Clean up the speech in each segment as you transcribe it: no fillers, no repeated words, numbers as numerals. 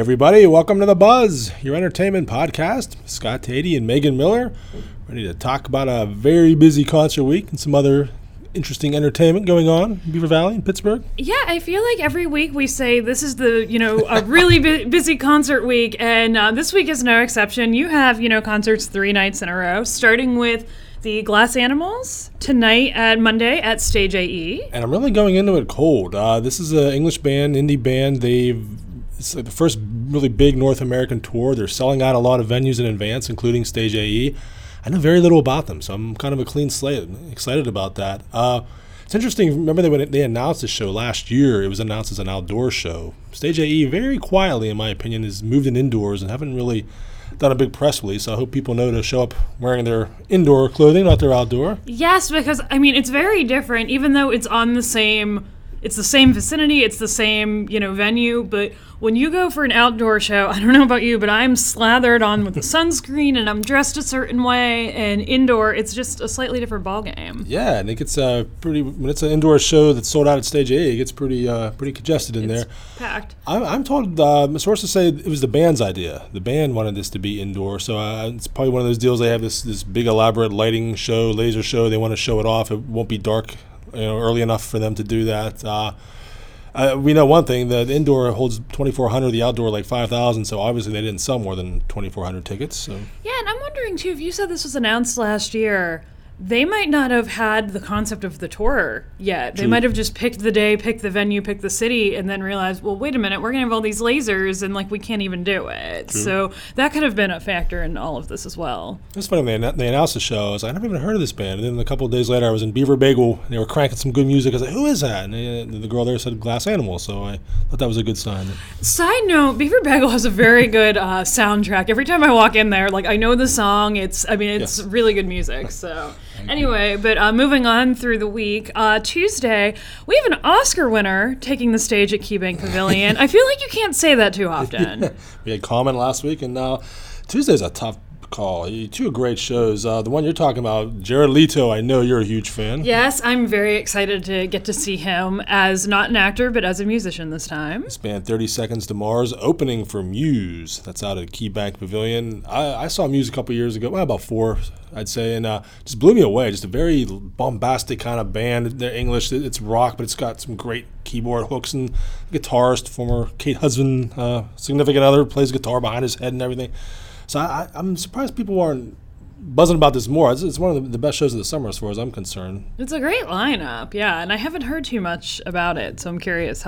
everybody, welcome to The Buzz, your entertainment podcast. Scott Tatey and Megan Miller, ready to talk about a very busy concert week and some other interesting entertainment going on in Beaver Valley and Pittsburgh. Yeah, I feel like every week we say this is a really busy concert week, and this week is no exception. You have, concerts 3 nights in a row, starting with the Glass Animals tonight at Monday at Stage AE. And I'm really going into it cold. This is an English band, indie band. It's like the first really big North American tour. They're selling out a lot of venues in advance, including Stage AE. I know very little about them, so I'm kind of a clean slate. Excited about that. It's interesting. Remember when they announced the show last year, it was announced as an outdoor show. Stage AE, very quietly, in my opinion, has moved in indoors and haven't really done a big press release. So I hope people know to show up wearing their indoor clothing, not their outdoor. Yes, because, it's very different, even though it's on the same vicinity, it's the same, venue, but when you go for an outdoor show, I don't know about you, but I'm slathered on with the sunscreen and I'm dressed a certain way, and indoor, it's just a slightly different ballgame. Yeah, I think it's when it's an indoor show that's sold out at Stage A, it gets pretty congested in there. Packed. I'm told, sources say it was the band's idea. The band wanted this to be indoor, so it's probably one of those deals. They have this big elaborate lighting show, laser show. They want to show it off. It won't be dark early enough for them to do that. We know one thing, the indoor holds 2,400, the outdoor like 5,000, so obviously they didn't sell more than 2,400 tickets. So. Yeah, and I'm wondering too, if you said this was announced last year, they might not have had the concept of the tour yet. True. They might have just picked the day, picked the venue, picked the city, and then realized, well, wait a minute, we're going to have all these lasers, and we can't even do it. True. So that could have been a factor in all of this as well. It's funny, when they announced the show, I was like, I never even heard of this band. And then a couple of days later, I was in Beaver Bagel, and they were cranking some good music. I was like, who is that? And the girl there said Glass Animal, so I thought that was a good sign. Side note, Beaver Bagel has a very good soundtrack. Every time I walk in there, I know the song. It's really good music, so... Anyway, but moving on through the week, Tuesday, we have an Oscar winner taking the stage at KeyBank Pavilion. I feel like you can't say that too often. We had Common last week, and Tuesday's a tough call. 2 great shows. The one you're talking about, Jared Leto, I know you're a huge fan. Yes, I'm very excited to get to see him as not an actor, but as a musician this time. This band, 30 Seconds to Mars, opening for Muse. That's out at KeyBank Pavilion. I saw Muse a couple years ago, about 4, I'd say, and just blew me away. Just a very bombastic kind of band. They're English. It's rock, but it's got some great keyboard hooks, and guitarist, former Kate Husband, significant other, plays guitar behind his head and everything. So I'm surprised people aren't buzzing about this more. It's one of the best shows of the summer as far as I'm concerned. It's a great lineup, yeah, and I haven't heard too much about it, so I'm curious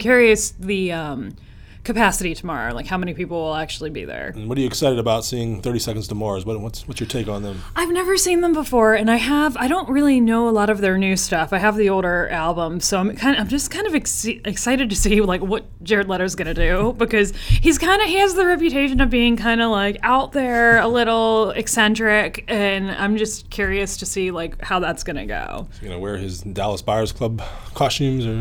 the capacity tomorrow, how many people will actually be there. And what are you excited about seeing 30 Seconds to Mars? What's your take on them? I've never seen them before, and I don't really know a lot of their new stuff. I have the older album, so I'm just kind of excited to see what Jared Leto's gonna do, because he has the reputation of being kind of out there, a little eccentric, and I'm just curious to see how that's gonna go. Is he gonna wear his Dallas Buyers Club costumes, or?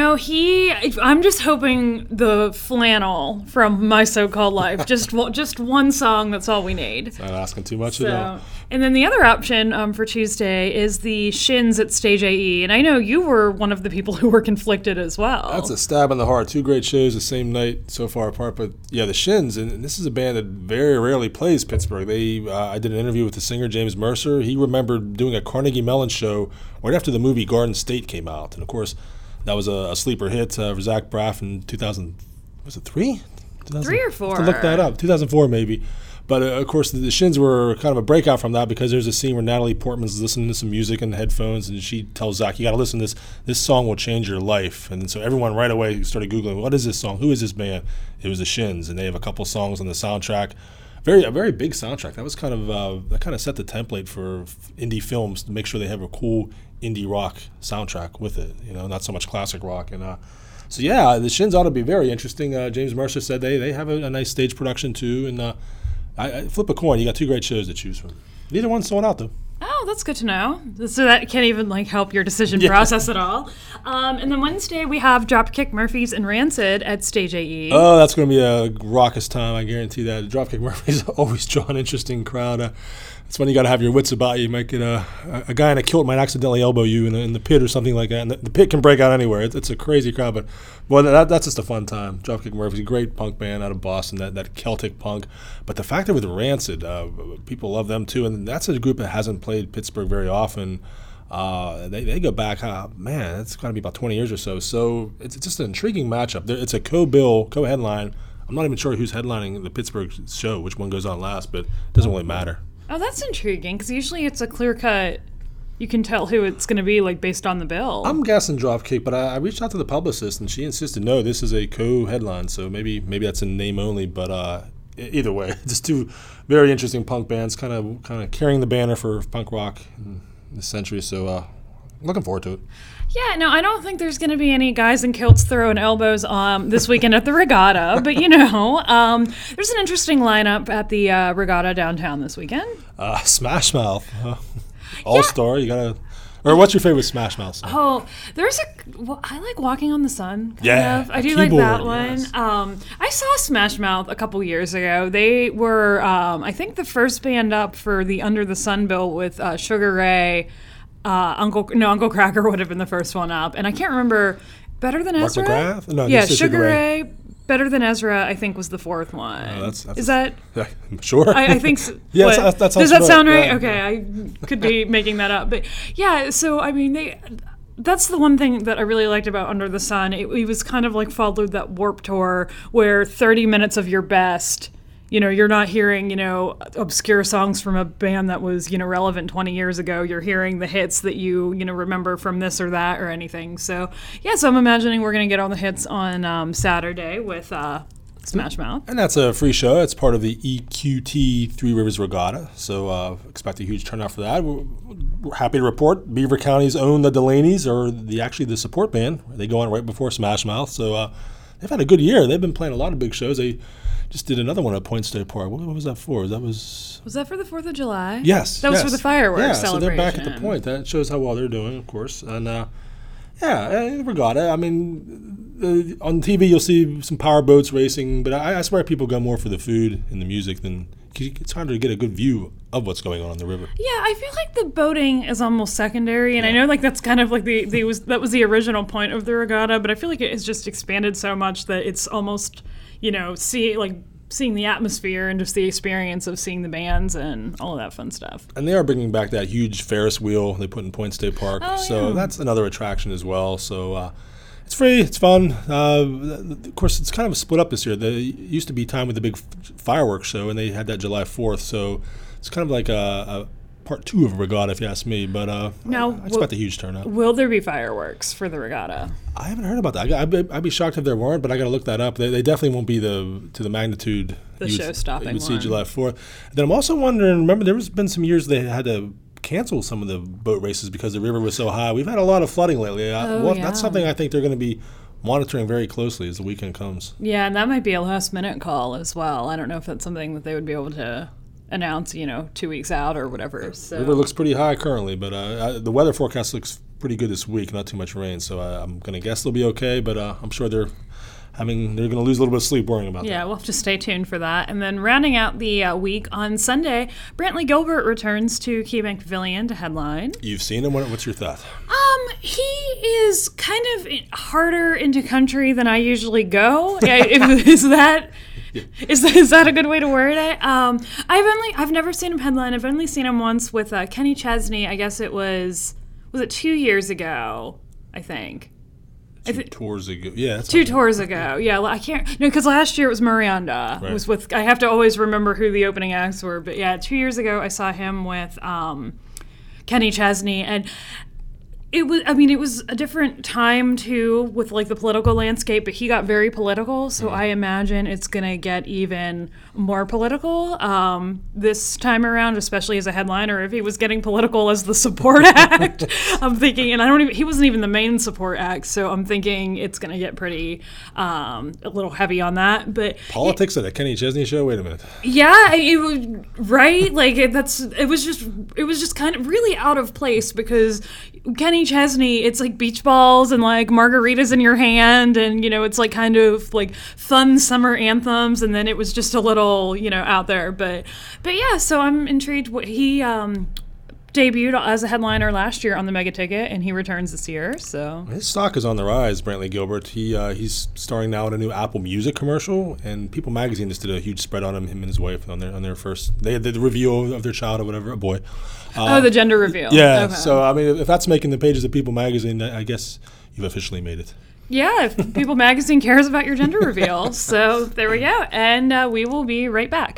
I'm just hoping the flannel from My So-Called Life. just one song, that's all we need. It's not asking too much at all. And then the other option for Tuesday is the Shins at Stage AE. And I know you were one of the people who were conflicted as well. That's a stab in the heart. 2 great shows the same night, so far apart. But yeah, the Shins, and this is a band that very rarely plays Pittsburgh. I did an interview with the singer James Mercer. He remembered doing a Carnegie Mellon show right after the movie Garden State came out. And of course, that was a sleeper hit for Zach Braff in 2000. Was it 3? 3 or 4? I have to look that up. 2004 maybe. But of course, the Shins were kind of a breakout from that, because there's a scene where Natalie Portman's listening to some music in headphones, and she tells Zach, "You got to listen to this. This song will change your life." And so everyone right away started Googling, "What is this song? Who is this band?" It was the Shins, and they have a couple songs on the soundtrack. A very big soundtrack. That was that kind of set the template for indie films to make sure they have a cool indie rock soundtrack with it. Not so much classic rock. And so yeah, the Shins ought to be very interesting. James Mercer said they have a nice stage production too, and I flip a coin. You got 2 great shows to choose from. Neither one's sold out though. Oh, Oh, that's good to know. So that can't even like help your decision process at all. And then Wednesday we have Dropkick Murphys and Rancid at Stage AE. Oh, that's going to be a raucous time. I guarantee that. Dropkick Murphys always draw an interesting crowd. It's when you got to have your wits about you. You might get a guy in a kilt might accidentally elbow you in the pit or something like that. And the pit can break out anywhere. It's a crazy crowd, but well, that's just a fun time. Dropkick Murphys, a great punk band out of Boston, that Celtic punk. But the fact that with Rancid, people love them too, and that's a group that hasn't played Pittsburgh very often. They go back, man, it's got to be about 20 years or so. So it's just an intriguing matchup. It's a co-headline. I'm not even sure who's headlining the Pittsburgh show, which one goes on last, but it doesn't really matter. Oh, that's intriguing, because usually it's a clear cut. You can tell who it's going to be, like, based on the bill. I'm guessing Dropkick, but I reached out to the publicist, and she insisted, no, this is a co-headline, so maybe that's a name only, but either way, just two very interesting punk bands, kind of carrying the banner for punk rock in this century, so looking forward to it. Yeah, no, I don't think there's going to be any guys in kilts throwing elbows this weekend at the Regatta, but there's an interesting lineup at the Regatta downtown this weekend. Smash Mouth, All-Star, you gotta. Or what's your favorite Smash Mouth song? Oh, I like Walking on the Sun. I do Keyboard, like that one. yes. I saw Smash Mouth a couple years ago. They were, I think, the first band up for the Under the Sun bill with Sugar Ray. Uncle Cracker would have been the first one up, and I can't remember. Better Than Ezra? McGrath? No, yeah, Sugar Ray. Better Than Ezra, I think, was the fourth one. That's Is that? Sure. I think so. Yes, What? that sounds Does that right. sound right? Yeah. Okay, I could be making that up, but yeah. So I mean, that's the one thing that I really liked about Under the Sun. It was kind of like followed that Warped Tour where 30 minutes of your best. You're not hearing, obscure songs from a band that was, relevant 20 years ago. You're hearing the hits that you remember from this or that or anything. So, yeah, so I'm imagining we're going to get all the hits on Saturday with Smash Mouth. And that's a free show. It's part of the EQT Three Rivers Regatta. So expect a huge turnout for that. We're happy to report Beaver County's own the Delaney's are the support band. They go on right before Smash Mouth. So they've had a good year. They've been playing a lot of big shows. They just did another one at Point State Park. What was that for? Was that for the 4th of July? Yes. That was for the fireworks celebration. So they're back at the Point. That shows how well they're doing, of course. And Regatta. I mean, on TV you'll see some power boats racing, but I swear people go more for the food and the music than it's harder to get a good view of what's going on the river. Yeah, I feel like the boating is almost secondary, and I know like that's kind of like that was the original point of the Regatta, but I feel like it has just expanded so much that it's almost seeing the atmosphere and just the experience of seeing the bands and all of that fun stuff. And they are bringing back that huge Ferris wheel they put in Point State Park, so that's another attraction as well. So it's free, it's fun. Of course, it's kind of split up this year. There used to be time with the big fireworks show, and they had that July 4th, so it's kind of like a part 2 of a regatta, if you ask me. But now, I expect a huge turnout. Will there be fireworks for the regatta? I haven't heard about that. I'd be shocked if there weren't, but I got to look that up. They definitely won't be to the magnitude the show-stopping you would see one. July 4th. And then I'm also wondering, remember there's been some years they had to cancel some of the boat races because the river was so high. We've had a lot of flooding lately. That's something I think they're going to be monitoring very closely as the weekend comes. Yeah, and that might be a last-minute call as well. I don't know if that's something that they would be able to announce, 2 weeks out or whatever. So. The river looks pretty high currently, but the weather forecast looks pretty good this week, not too much rain, so I'm going to guess they'll be okay, but I'm sure they're going to lose a little bit of sleep worrying about that. Yeah, we'll have to stay tuned for that. And then rounding out the week on Sunday, Brantley Gilbert returns to KeyBank Pavilion to headline. You've seen him? What's your thought? He is kind of harder into country than I usually go. Is that a good way to word it? I've never seen him headline. I've only seen him once with Kenny Chesney. I guess it was it 2 years ago, I think. 2 tours ago. Yeah, that's 2 tours ago. Yeah, I can't. No, because last year it was Miranda. Right. It was with. I have to always remember who the opening acts were. But yeah, 2 years ago I saw him with Kenny Chesney, and It was, I mean, it was a different time too with like the political landscape, but he got very political. So I imagine it's going to get even more political this time around, especially as a headliner. If he was getting political as the support act, I'm thinking, and he wasn't even the main support act. So I'm thinking it's going to get pretty, a little heavy on that. But Politics at a Kenny Chesney show? Wait a minute. yeah, it was right. Like it was just kind of really out of place because Kenny Chesney, it's like beach balls and like margaritas in your hand, and it's like kind of like fun summer anthems, and then it was just a little out there, but yeah. So I'm intrigued. What he debuted as a headliner last year on the Mega Ticket, and he returns this year. So his stock is on the rise. Brantley Gilbert. He's starring now in a new Apple Music commercial, and People Magazine just did a huge spread on him and his wife on their first. They did the review of their child or whatever, a boy. The gender reveal. Yeah. Okay. So I mean, if that's making the pages of People Magazine, I guess you've officially made it. Yeah, if People Magazine cares about your gender reveal. So there we go, and we will be right back.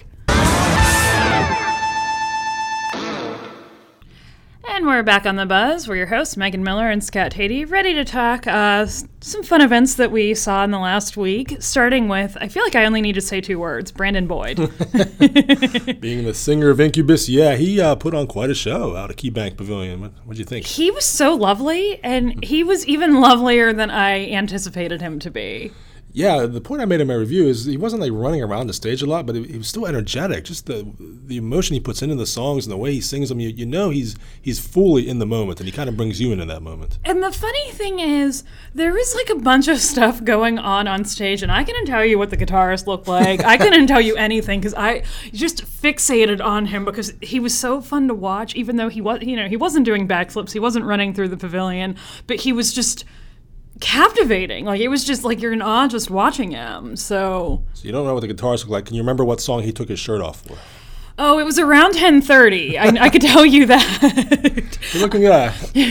And we're back on The Buzz. We're your hosts, Megan Miller and Scott Tatey, ready to talk some fun events that we saw in the last week, starting with, I feel like I only need to say 2 words, Brandon Boyd. Being the singer of Incubus, yeah, he put on quite a show out at KeyBank Pavilion. What'd you think? He was so lovely, and he was even lovelier than I anticipated him to be. Yeah, the point I made in my review is he wasn't like running around the stage a lot, but he was still energetic. Just the emotion he puts into the songs and the way he sings them, you know he's fully in the moment, and he kind of brings you into that moment. And the funny thing is, there is like a bunch of stuff going on stage, and I couldn't tell you what the guitarist looked like. I couldn't tell you anything because I just fixated on him because he was so fun to watch. Even though he wasn't doing backflips, he wasn't running through the pavilion, but he was just captivating. Like it was just like you're in awe just watching him. So you don't know what the guitarist looked like. Can you remember what song he took his shirt off for? Oh, it was around 10:30. I could tell you that. Good looking guy.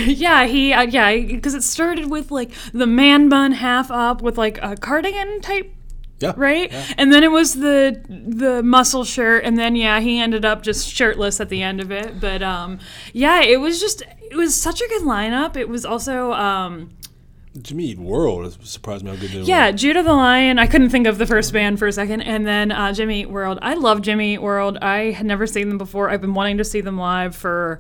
Yeah, because it started with like the man bun half up with like a cardigan type. Yeah. Right? Yeah. And then it was the muscle shirt, and then he ended up just shirtless at the end of it. But it was such a good lineup. It was also Jimmy Eat World. It surprised me how good they were. Yeah, Judah the Lion. I couldn't think of the first band for a second. And then Jimmy Eat World. I love Jimmy Eat World. I had never seen them before. I've been wanting to see them live for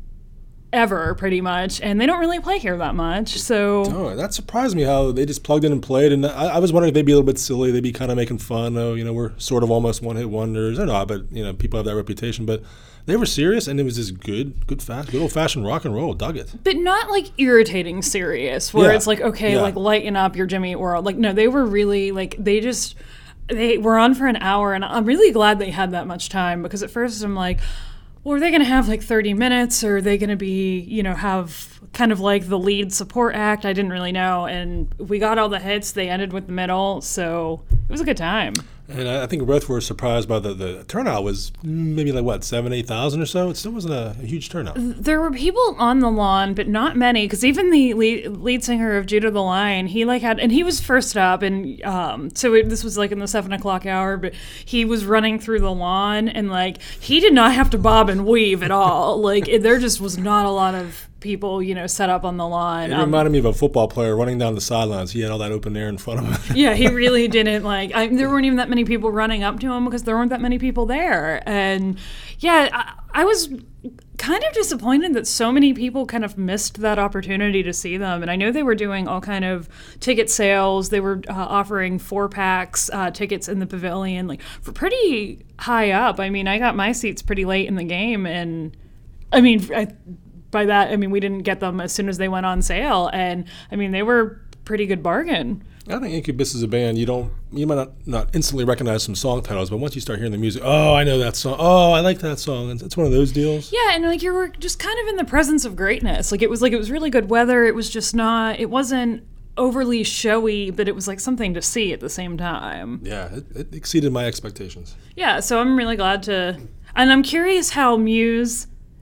ever, pretty much. And they don't really play here that much. So that surprised me how they just plugged in and played. And I was wondering if they'd be a little bit silly. They'd be kind of making fun. We're sort of almost one-hit wonders. Or not, but people have that reputation. But they were serious, and it was just good old-fashioned rock and roll. Dug it. But not like irritating serious, where it's like, okay, like lighten up your Jimmy Eat World. Like, no, they were really like, they were on for an hour, and I'm really glad they had that much time, because at first I'm like, well, are they going to have like 30 minutes, or are they going to be, have kind of like the lead support act? I didn't really know, and we got all the hits. They ended with the middle, so it was a good time. And I think we both were surprised by the turnout. Was maybe like, 7,000-8,000 or so? It still wasn't a huge turnout. There were people on the lawn, but not many, because even the lead singer of Judah the Lion, he and he was first up, and this was like in the 7 o'clock hour, but he was running through the lawn, and like he did not have to bob and weave at all. Like there just was not a lot of people, set up on the lawn. It reminded me of a football player running down the sidelines. He had all that open air in front of him. Yeah, he really didn't there weren't even that many people running up to him because there weren't that many people there. And yeah, I was kind of disappointed that so many people kind of missed that opportunity to see them. And I know they were doing all kind of ticket sales. They were offering 4-packs tickets in the pavilion, like for pretty high up. I mean, I got my seats pretty late in the game, and I mean, by that, I mean, we didn't get them as soon as they went on sale. And, I mean, they were pretty good bargain. I think Incubus is a band you might not instantly recognize some song titles, but once you start hearing the music, oh, I know that song. Oh, I like that song. It's one of those deals. Yeah, and like you were just kind of in the presence of greatness. Like it was really good weather. It was just it wasn't overly showy, but it was like something to see at the same time. Yeah, it exceeded my expectations. Yeah, so I'm really glad and I'm curious how Muse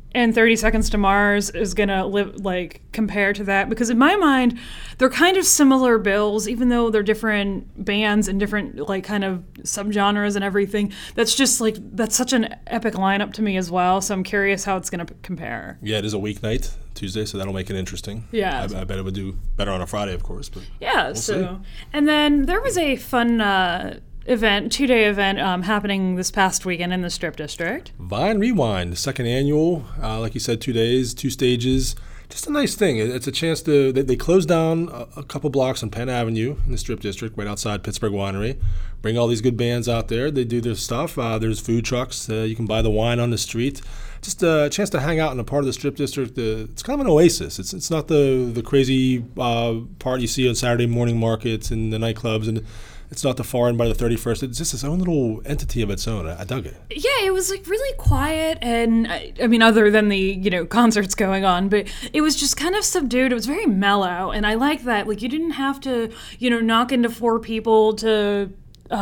and 30 Seconds to Mars is going to compare to that, because in my mind they're kind of similar bills, even though they're different bands and different like kind of subgenres and everything. That's just like, that's such an epic lineup to me as well, so I'm curious how it's going to compare. Yeah, it is a weeknight, Tuesday, so that'll make it interesting. Yeah. I bet it would do better on a Friday, of course, but Yeah, we'll so see. And then there was a fun event, 2-day event happening this past weekend in the Strip District. Vine Rewind, second annual, like you said, 2 days, 2 stages. Just a nice thing. It's a chance to, they close down a couple blocks on Penn Avenue in the Strip District, right outside Pittsburgh Winery. Bring all these good bands out there. They do their stuff. There's food trucks. You can buy the wine on the street. Just a chance to hang out in a part of the Strip District. It's kind of an oasis. It's not the crazy part you see on Saturday morning markets and the nightclubs, and it's not the far end by the 31st. It's just its own little entity of its own. I dug it. Yeah, it was like really quiet, and I mean, other than the concerts going on, but it was just kind of subdued. It was very mellow, and I like that. Like, you didn't have to knock into 4 people to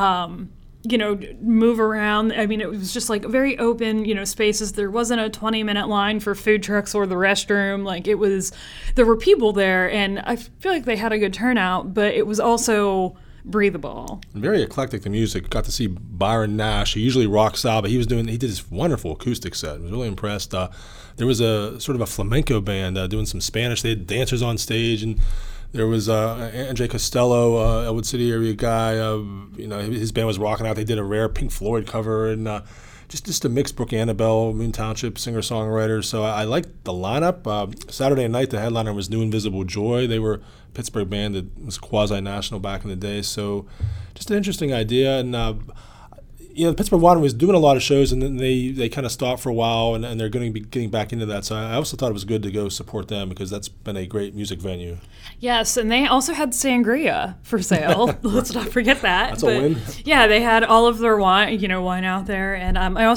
move around. I mean, it was just like very open spaces. There wasn't a 20-minute line for food trucks or the restroom. Like, there were people there, and I feel like they had a good turnout, but it was also breathable. Very eclectic, the music. Got to see Byron Nash. He usually rocks out, but he did this wonderful acoustic set. I was really impressed. There was a sort of a flamenco band doing some Spanish. They had dancers on stage, and there was Andre Costello, Elwood City area guy. His band was rocking out. They did a rare Pink Floyd cover, and just a mix. Brooke Annabelle, Moon Township singer-songwriter. So I liked the lineup. Saturday night, the headliner was New Invisible Joy. They were a Pittsburgh band that was quasi-national back in the day. So just an interesting idea. And the Pittsburgh Winery was doing a lot of shows, and then they kind of stopped for a while, and they're going to be getting back into that. So I also thought it was good to go support them, because that's been a great music venue. Yes, and they also had sangria for sale. Let's not forget that. That's a win. Yeah, they had all of their wine out there, and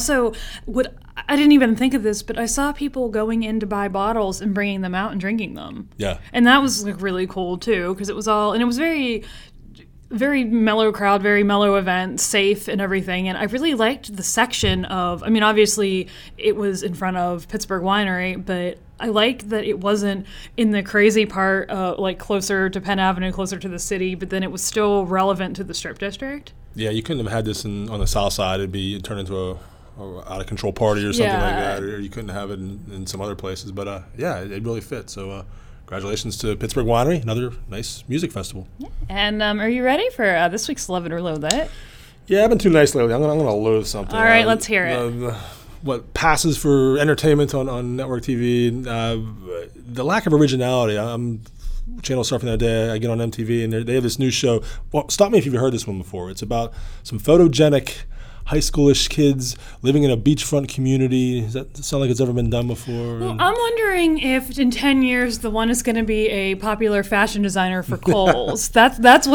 I didn't even think of this, but I saw people going in to buy bottles and bringing them out and drinking them. Yeah, and that was like really cool too, because it was very, very mellow crowd, very mellow event, safe and everything. And I really liked the section of, obviously it was in front of Pittsburgh Winery, but I liked that it wasn't in the crazy part, like closer to Penn Avenue, closer to the city, but then it was still relevant to the Strip District. Yeah, you couldn't have had this on the south side. It'd turn into a out of control party or something like that, or you couldn't have it in some other places. But it really fit. So congratulations to Pittsburgh Winery, another nice music festival. Yeah. And are you ready for this week's Love It or Loathe It? Yeah, I've been too nice lately. I'm gonna loathe something. All right, let's hear it. What passes for entertainment on network TV, the lack of originality. I'm channel surfing the other day. I get on MTV, and they have this new show. Well, stop me if you've heard this one before. It's about some photogenic high schoolish kids living in a beachfront community. Does that sound like it's ever been done before? Well, I'm wondering if in 10 years the one is going to be a popular fashion designer for Kohl's. that's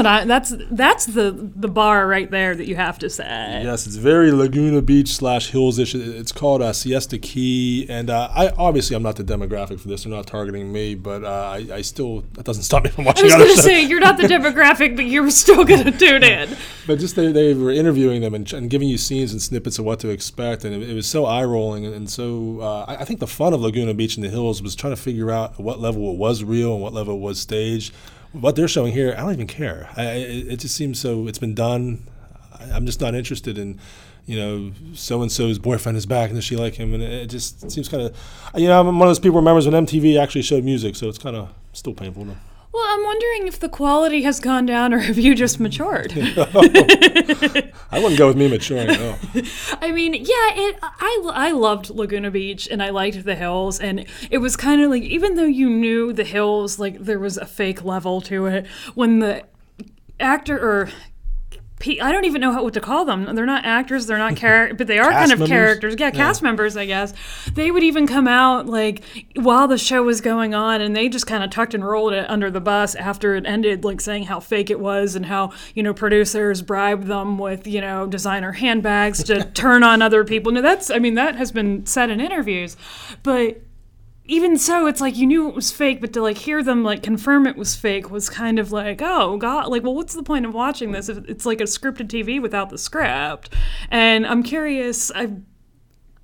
the bar right there that you have to set. Yes, it's very Laguna Beach / Hills-ish. It's called Siesta Key, and I'm not the demographic for this. They're not targeting me, but I still, that doesn't stop me from watching. I was going to say, you're not the demographic, but you're still going to tune in. But just they were interviewing them and giving you scenes and snippets of what to expect, and it was so eye-rolling. And so I think the fun of Laguna Beach and the Hills was trying to figure out at what level it was real and what level it was staged. What they're showing here, I don't even care. It just seems so, it's been done. I'm just not interested in, so-and-so's boyfriend is back and does she like him? And it just seems kind of, I'm one of those people who remembers when MTV actually showed music, so it's kind of still painful to. Well, I'm wondering if the quality has gone down or have you just matured? I wouldn't go with me maturing, no. I mean, yeah, I loved Laguna Beach and I liked the Hills, and it was kind of like, even though you knew the Hills, like there was a fake level to it, when the actor or I don't even know what to call them. They're not actors, they're not characters, but they are kind of members? Characters. Yeah, cast members, I guess. They would even come out like while the show was going on, and they just kind of tucked and rolled it under the bus after it ended, like saying how fake it was and how, producers bribed them with, designer handbags to turn on other people. Now that has been said in interviews, but even so, it's like you knew it was fake, but to like hear them like confirm it was fake was kind of like, oh God, like, well, what's the point of watching this if it's like a scripted TV without the script? And I'm curious.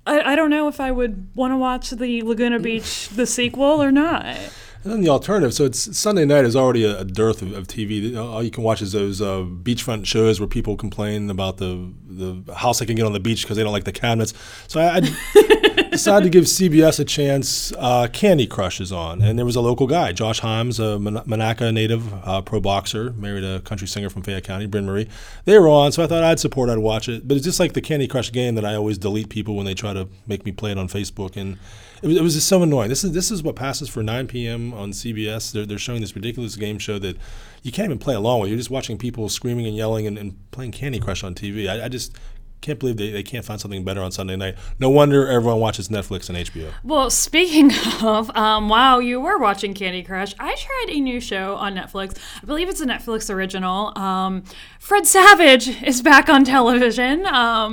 I don't know if I would want to watch the Laguna Beach, the sequel, or not. And then the alternative, so it's Sunday night is already a dearth of TV. All you can watch is those beachfront shows where people complain about the house they can get on the beach because they don't like the cabinets. So I decided to give CBS a chance. Candy Crush is on, and there was a local guy, Josh Himes, a Monaca native, pro boxer, married a country singer from Fayette County, Bryn Marie. They were on, so I thought I'd watch it. But it's just like the Candy Crush game that I always delete people when they try to make me play it on Facebook, and it was just so annoying. This is what passes for 9 p.m. on CBS. They're showing this ridiculous game show that you can't even play along with. You're just watching people screaming and yelling and playing Candy Crush on TV. I just can't believe they can't find something better on Sunday night. No wonder everyone watches Netflix and HBO. Well, speaking of, while you were watching Candy Crush, I tried a new show on Netflix. I believe it's a Netflix original. Fred Savage is back on television.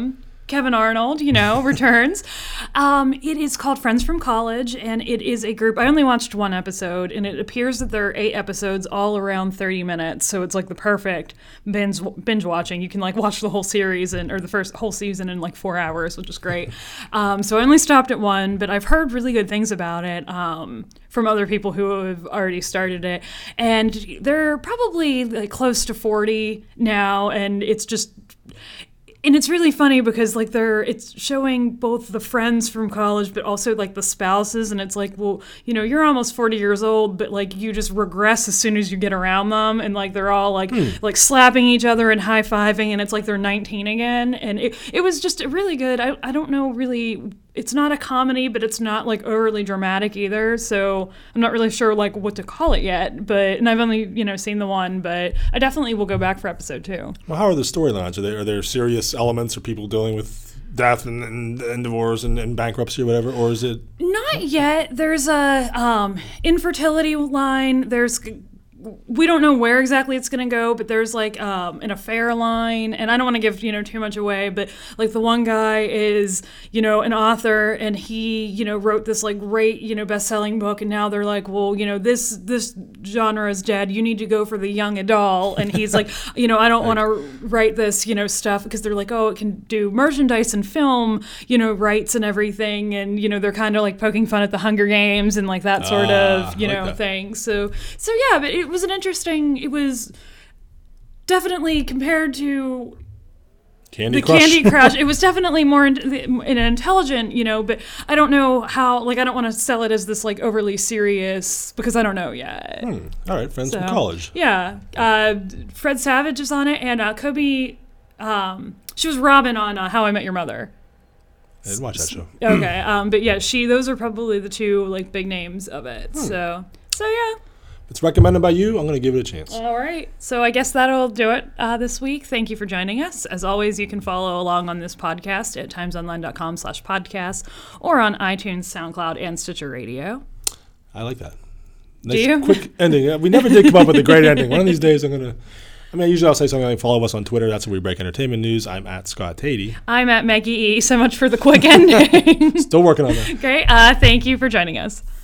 Kevin Arnold, returns. It is called Friends from College, and it is a group. I only watched one episode, and it appears that there are 8 episodes all around 30 minutes. So it's like the perfect binge watching. You can like watch the whole series or the first whole season in like 4 hours, which is great. So I only stopped at one, but I've heard really good things about it from other people who have already started it. And they're probably like close to 40 now, and it's just... And it's really funny because like it's showing both the friends from college, but also like the spouses. And it's like, well, you're almost 40 years old, but like you just regress as soon as you get around them. And like they're all like slapping each other and high fiving. And it's like they're 19 again. And it was just really good. I don't know really. It's not a comedy, but it's not like overly dramatic either. So I'm not really sure like what to call it yet. And I've only seen the one, but I definitely will go back for episode 2. Well, how are the storylines? Are there serious elements or people dealing with death and divorce and bankruptcy or whatever, or is it not yet? There's a infertility line. We don't know where exactly it's going to go, but there's like an affair line, and I don't want to give too much away, but like the one guy is an author, and he wrote this like great best-selling book, and now they're like, well, this genre is dead. You need to go for the young adult, and he's like, I don't want to write this stuff, because they're like, oh, it can do merchandise and film rights and everything, and they're kind of like poking fun at the Hunger Games and like that sort of thing. So yeah, but it was definitely compared to Candy Candy Crush. It was definitely more intelligent, but I don't know how, like, I don't want to sell it as this like overly serious, because I don't know yet. All right, Friends from College. Yeah. Fred Savage is on it, and Kobe, she was Robin on How I Met Your Mother. I didn't watch that show. Okay. But yeah, those are probably the 2 like big names of it. So yeah. It's recommended by you. I'm going to give it a chance. All right. So I guess that'll do it this week. Thank you for joining us. As always, you can follow along on this podcast at timesonline.com/podcast or on iTunes, SoundCloud, and Stitcher Radio. I like that. Nice, do you? Quick ending. We never did come up with a great ending. One of these days usually I'll say something like, follow us on Twitter. That's where we break entertainment news. I'm at Scott Tatey. I'm at Maggie E. So much for the quick ending. Still working on that. Great. Thank you for joining us.